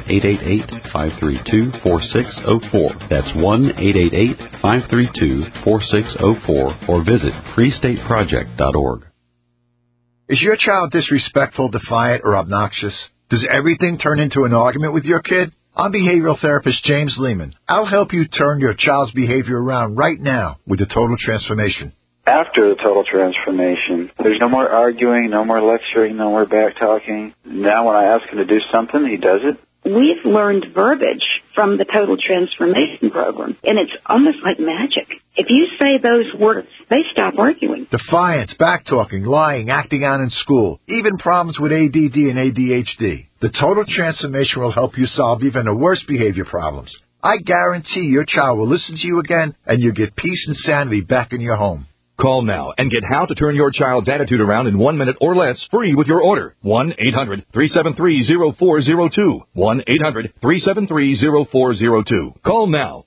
1-888-532-4604. That's 1-888-532-4604 or visit freestateproject.org. Is your child disrespectful, defiant, or obnoxious? Does everything turn into an argument with your kid? I'm behavioral therapist James Lehman. I'll help you turn your child's behavior around right now with the Total Transformation. after the total transformation. There's no more arguing, no more lecturing, no more back-talking. Now when I ask him to do something, he does it. We've learned verbiage from the Total Transformation Program, and it's almost like magic. If you say those words, they stop arguing. Defiance, back-talking, lying, acting out in school, even problems with ADD and ADHD. The Total Transformation will help you solve even the worst behavior problems. I guarantee your child will listen to you again, and you'll get peace and sanity back in your home. Call now and get How to Turn Your Child's Attitude Around in 1 minute or less free with your order. 1-800-373-0402. 1-800-373-0402. Call now.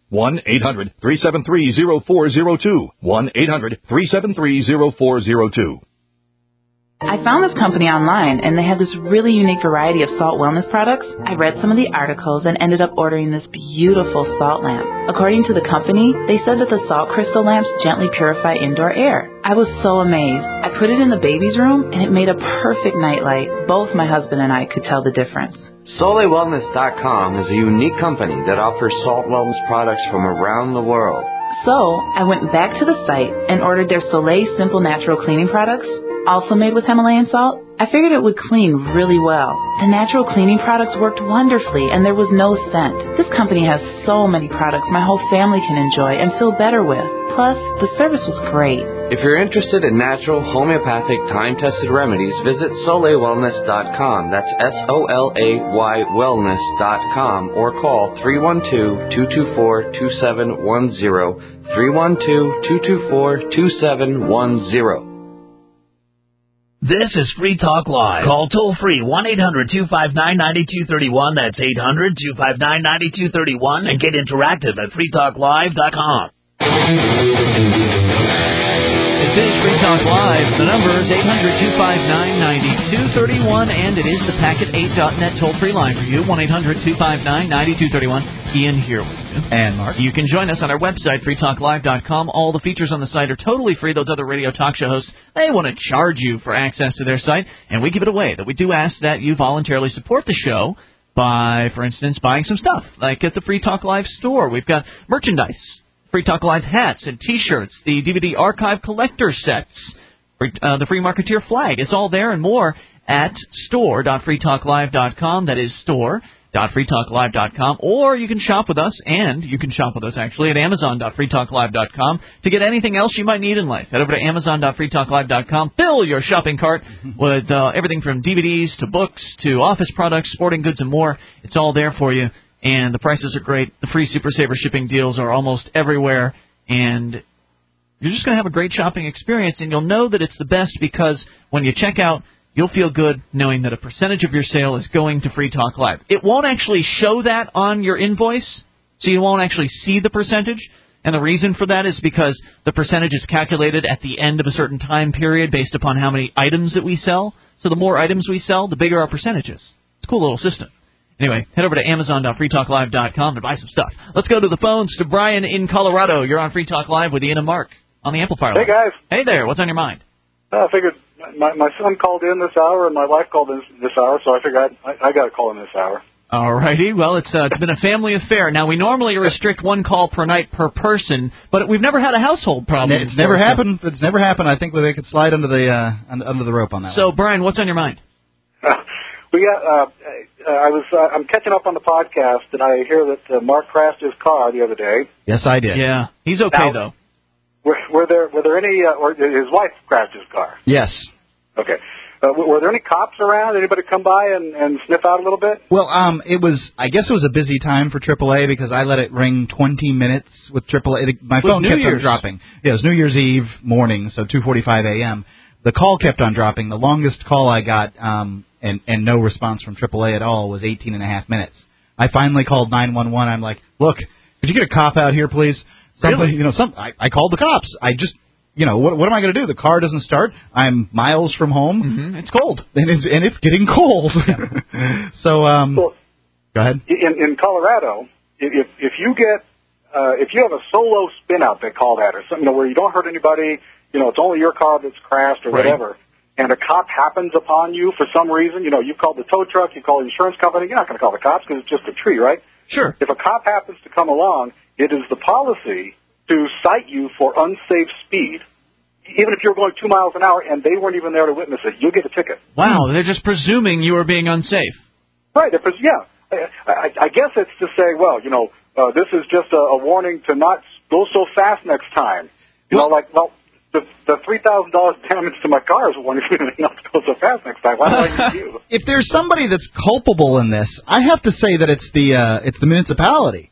1-800-373-0402. 1-800-373-0402. I found this company online, and they had this really unique variety of salt wellness products. I read some of the articles and ended up ordering this beautiful salt lamp. According to the company, they said that the salt crystal lamps gently purify indoor air. I was so amazed. I put it in the baby's room, and it made a perfect nightlight. Both my husband and I could tell the difference. SoleilWellness.com is a unique company that offers salt wellness products from around the world. So, I went back to the site and ordered their Soleil Simple Natural Cleaning products, also made with Himalayan salt. I figured it would clean really well. The natural cleaning products worked wonderfully, and there was no scent. This company has so many products my whole family can enjoy and feel better with. Plus, the service was great. If you're interested in natural, homeopathic, time-tested remedies, visit SoleilWellness.com. That's SOLAY wellness.com, or call 312-224-2710. 312-224-2710. This is Free Talk Live. Call toll-free 1-800-259-9231. That's 800-259-9231. And get interactive at freetalklive.com. It is Free Talk Live. The number is 800-259-9231, and it is the Packet8.net toll-free line for you, 1-800-259-9231. Ian here with you. And Mark. You can join us on our website, freetalklive.com. All the features on the site are totally free. Those other radio talk show hosts, they want to charge you for access to their site, and we give it away. That we do ask that you voluntarily support the show by, for instance, buying some stuff, like at the Free Talk Live store. We've got merchandise. Free Talk Live hats and T-shirts, the DVD archive collector sets, the Free Marketeer flag. It's all there and more at store.freetalklive.com. That is store.freetalklive.com. Or you can shop with us, and you can shop with us actually at amazon.freetalklive.com to get anything else you might need in life. Head over to amazon.freetalklive.com. Fill your shopping cart with everything from DVDs to books to office products, sporting goods, and more. It's all there for you. And the prices are great. The free Super Saver shipping deals are almost everywhere. And you're just going to have a great shopping experience. And you'll know that it's the best because when you check out, you'll feel good knowing that a percentage of your sale is going to Free Talk Live. It won't actually show that on your invoice, so you won't actually see the percentage. And the reason for that is because the percentage is calculated at the end of a certain time period based upon how many items that we sell. So the more items we sell, the bigger our percentage is. It's a cool little system. Anyway, head over to amazon.freetalklive.com to buy some stuff. Let's go to the phones to Brian in Colorado. You're on Free Talk Live with Ian and Mark on the Amplifier line. Hey, guys. Hey there. What's on your mind? I figured my son called in this hour and my wife called in this hour, so I figured I got to call in this hour. All righty. Well, it's been a family affair. Now, we normally restrict one call per night per person, but we've never had a household problem. It's never happened. It's never happened. I think they could slide under the rope on that. So, Brian, what's on your mind? We got. I'm catching up on the podcast, and I hear that Mark crashed his car the other day. Yes, I did. Yeah, he's okay though. Were there any? Or his wife crashed his car? Yes. Okay. Were there any cops around? Anybody come by and sniff out a little bit? Well, I guess it was a busy time for AAA because I let it ring 20 minutes with AAA. My phone kept on dropping. Yeah, it was New Year's Eve morning, so 2:45 a.m. The call kept on dropping. The longest call I got, and no response from AAA at all, was 18 and a half minutes. I finally called 911. I'm like, look, could you get a cop out here, please? Somebody, really? I called the cops. I just, what am I going to do? The car doesn't start. I'm miles from home. Mm-hmm. It's cold. And it's getting cold. Yeah. So, go ahead. In Colorado, if you have a solo spin out, they call that, or something, where you don't hurt anybody, it's only your car that's crashed or whatever, and a cop happens upon you for some reason, you called the tow truck, you call the insurance company, you're not going to call the cops because it's just a tree, right? Sure. If a cop happens to come along, it is the policy to cite you for unsafe speed. even if you're going 2 miles an hour and they weren't even there to witness it, you'll get a ticket. Wow, they're just presuming you were being unsafe. Right, yeah. I guess it's to say, well, this is just a warning to not go so fast next time. The $3,000 damage to my car is a warning for me not to go so fast next time. Why do I need you? If there's somebody that's culpable in this, I have to say that it's the municipality.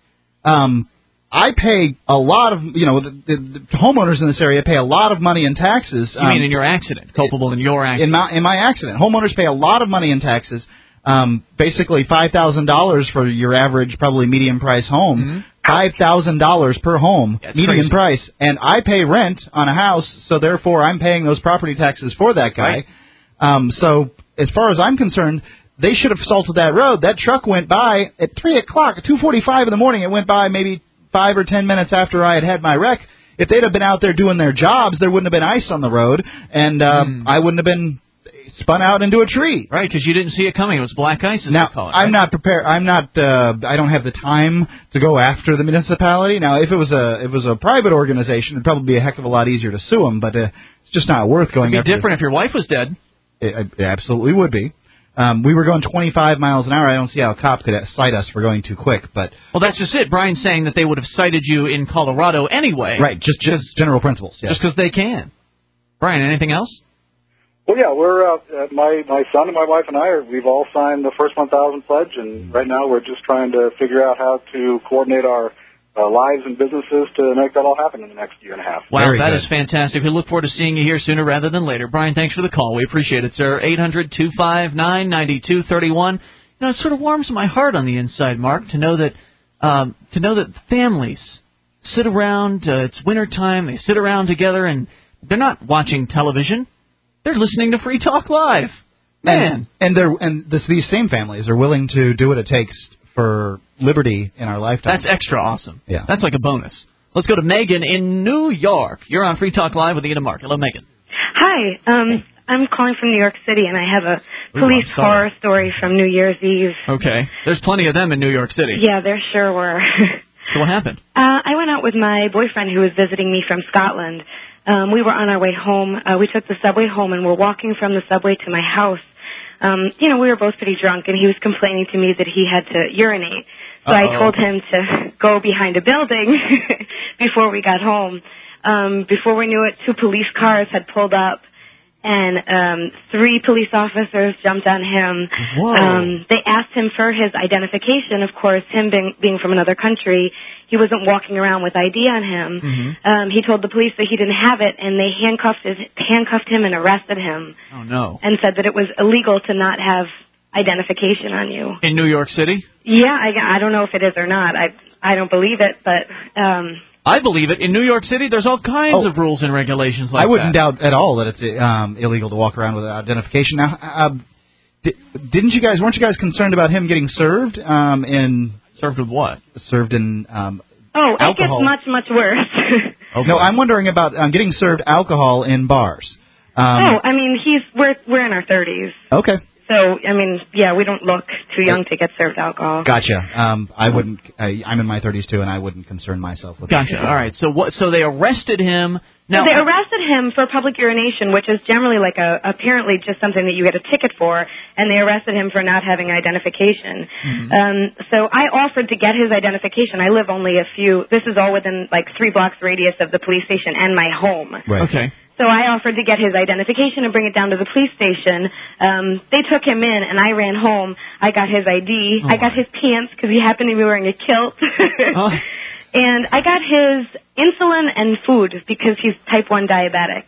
I pay a lot of, the homeowners in this area pay a lot of money in taxes. You mean in your accident? Culpable in your accident? In my accident. Homeowners pay a lot of money in taxes. Basically $5,000 for your average, probably medium price home. $5,000 per home, median price. And I pay rent on a house, so therefore I'm paying those property taxes for that guy. Right. So as far as I'm concerned, they should have salted that road. That truck went by at 3 o'clock, at 2:45 in the morning. It went by maybe 5 or 10 minutes after I had my wreck. If they'd have been out there doing their jobs, there wouldn't have been ice on the road, and I wouldn't have been spun out into a tree. Right, because you didn't see it coming. It was black ice, as now, they call it. I'm not prepared. I don't have the time to go after the municipality. Now, if it was a private organization, it'd probably be a heck of a lot easier to sue them, but it's just not worth going after. It'd be different if your wife was dead. It absolutely would be. We were going 25 miles an hour. I don't see how a cop could cite us for going too quick. But well, that's just it. Brian's saying that they would have cited you in Colorado anyway. Right, just general principles. Yes. Just because they can. Brian, anything else? Well, yeah, we're my son and my wife and we've all signed the First 1,000 pledge, and right now we're just trying to figure out how to coordinate our lives and businesses to make that all happen in the next year and a half. Wow, that is fantastic. We look forward to seeing you here sooner rather than later. Brian, thanks for the call. We appreciate it, sir. 800-259-9231. It sort of warms my heart on the inside, Mark, to know that families sit around. It's wintertime. They sit around together, and they're not watching television. They're listening to Free Talk Live. Man. And these same families are willing to do what it takes for liberty in our lifetime. That's extra awesome. Yeah. That's like a bonus. Let's go to Megan in New York. You're on Free Talk Live with Ian and Mark. Hello, Megan. Hi. I'm calling from New York City, and I have a police horror story from New Year's Eve. Okay. There's plenty of them in New York City. Yeah, there sure were. So what happened? I went out with my boyfriend who was visiting me from Scotland. We were on our way home. We took the subway home, and we're walking from the subway to my house. We were both pretty drunk, and he was complaining to me that he had to urinate. So I told him to go behind a building before we got home. Before we knew it, 2 police cars had pulled up, and 3 police officers jumped on him. They asked him for his identification. Of course, him being from another country, he wasn't walking around with ID on him. He told the police that he didn't have it, and they handcuffed him and arrested him. Oh, no. And said that it was illegal to not have identification on you. In New York City? Yeah, I don't know if it is or not. I don't believe it, but... I believe it. In New York City, there's all kinds of rules and regulations like that. I wouldn't doubt at all that it's illegal to walk around without identification. Now, weren't you guys concerned about him getting served? Served with what? Served in alcohol. It gets much, much worse. Okay. No, I'm wondering about getting served alcohol in bars. We're in our 30s. Okay. So, we don't look too young to get served alcohol. Gotcha. I wouldn't. I'm in my 30s too, and I wouldn't concern myself with that. Gotcha. All right. So So they arrested him. Now, they arrested him for public urination, which is generally apparently just something that you get a ticket for, and they arrested him for not having identification. So I offered to get his identification. I live only this is all within 3 blocks radius of the police station and my home. Right. Okay. So I offered to get his identification and bring it down to the police station. They took him in, and I ran home. I got his ID. I got his pants because he happened to be wearing a kilt. And I got his insulin and food because he's type 1 diabetic.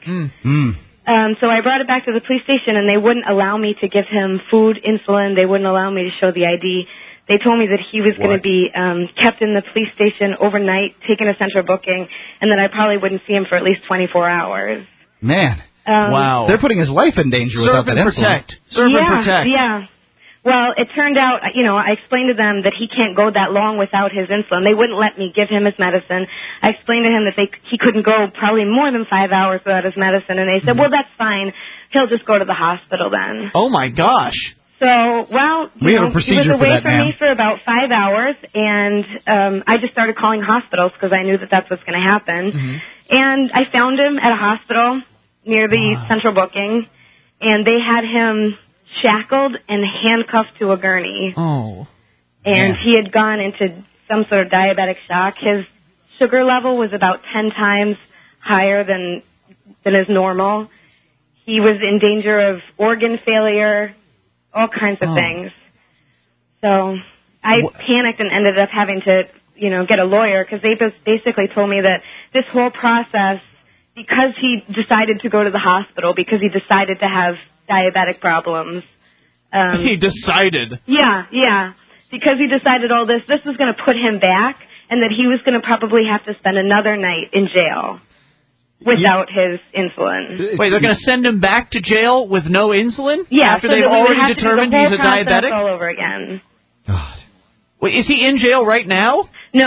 So I brought it back to the police station, and they wouldn't allow me to give him food, insulin. They wouldn't allow me to show the ID. They told me that he was going to be kept in the police station overnight, taken a central booking, and that I probably wouldn't see him for at least 24 hours. Man. Wow. They're putting his life in danger without that insulin. Serve and protect. Yeah. Well, it turned out, I explained to them that he can't go that long without his insulin. They wouldn't let me give him his medicine. I explained to him that he couldn't go probably more than 5 hours without his medicine, and they said, well, that's fine. He'll just go to the hospital then. Oh, my gosh. So, we have a procedure he was away for that, from me for about 5 hours, and I just started calling hospitals because I knew that that's what's going to happen. And I found him at a hospital. near the central booking, and they had him shackled and handcuffed to a gurney. Oh. And he had gone into some sort of diabetic shock. His sugar level was about 10 times higher than is normal. He was in danger of organ failure, all kinds of things. So I panicked and ended up having to, get a lawyer, because they basically told me that this whole process, because he decided to go to the hospital, because he decided to have diabetic problems. He decided? Yeah. Because he decided all this was going to put him back, and that he was going to probably have to spend another night in jail without his insulin. Wait, they're going to send him back to jail with no insulin? Yeah, after so they've that we would already have to do determined the he's whole a process diabetic? all over again. Wait, is he in jail right now? No.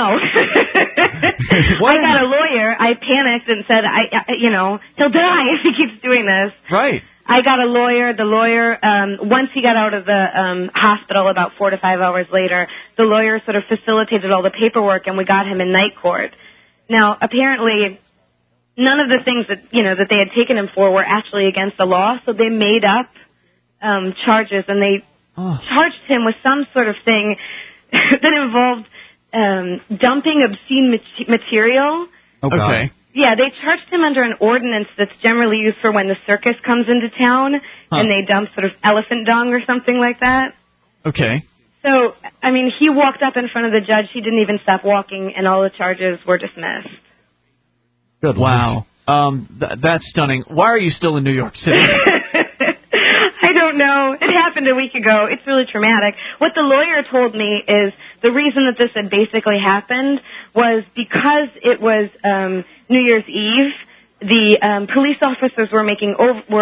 I got a lawyer. I panicked and said, he'll die if he keeps doing this. Right. I got a lawyer. The lawyer, once he got out of the hospital about 4 to 5 hours later, the lawyer sort of facilitated all the paperwork, and we got him in night court. Now, apparently, none of the things that they had taken him for were actually against the law, so they made up charges, and they charged him with some sort of thing that involved dumping obscene material. Okay. Yeah, they charged him under an ordinance that's generally used for when the circus comes into town, and they dump sort of elephant dung or something like that. Okay. So, he walked up in front of the judge. He didn't even stop walking, and all the charges were dismissed. Good. Wow. That's stunning. Why are you still in New York City? I don't know. It happened a week ago. It's really traumatic. What the lawyer told me is the reason that this had basically happened was because it was New Year's Eve. The police officers were making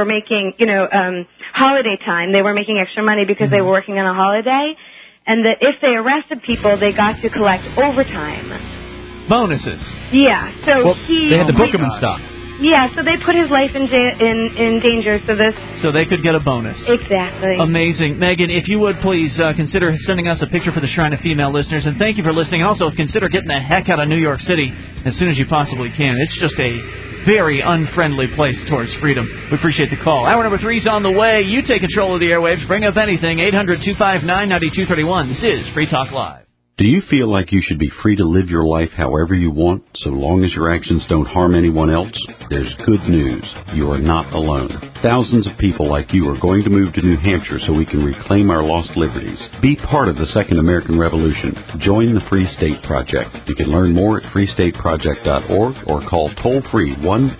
holiday time. They were making extra money because they were working on a holiday, and that if they arrested people, they got to collect overtime bonuses. Yeah. So they had to book him and stuff. Yeah, so they put his life in danger so they could get a bonus. Exactly. Amazing. Megan, if you would please consider sending us a picture for the Shrine of Female Listeners, and thank you for listening. Also, consider getting the heck out of New York City as soon as you possibly can. It's just a very unfriendly place towards freedom. We appreciate the call. Hour number 3 is on the way. You take control of the airwaves. Bring up anything. 800-259-9231. This is Free Talk Live. Do you feel like you should be free to live your life however you want, so long as your actions don't harm anyone else? There's good news. You are not alone. Thousands of people like you are going to move to New Hampshire so we can reclaim our lost liberties. Be part of the Second American Revolution. Join the Free State Project. You can learn more at freestateproject.org or call toll-free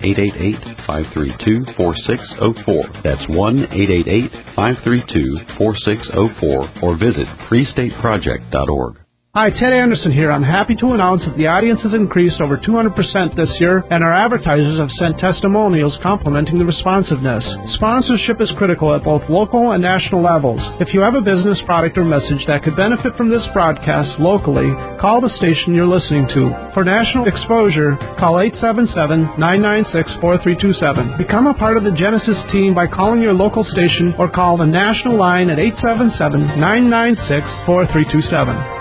1-888-532-4604. That's 1-888-532-4604 or visit freestateproject.org. Hi, Ted Anderson here. I'm happy to announce that the audience has increased over 200% this year, and our advertisers have sent testimonials complimenting the responsiveness. Sponsorship is critical at both local and national levels. If you have a business, product, or message that could benefit from this broadcast locally, call the station you're listening to. For national exposure, call 877-996-4327. Become a part of the Genesis team by calling your local station or call the national line at 877-996-4327.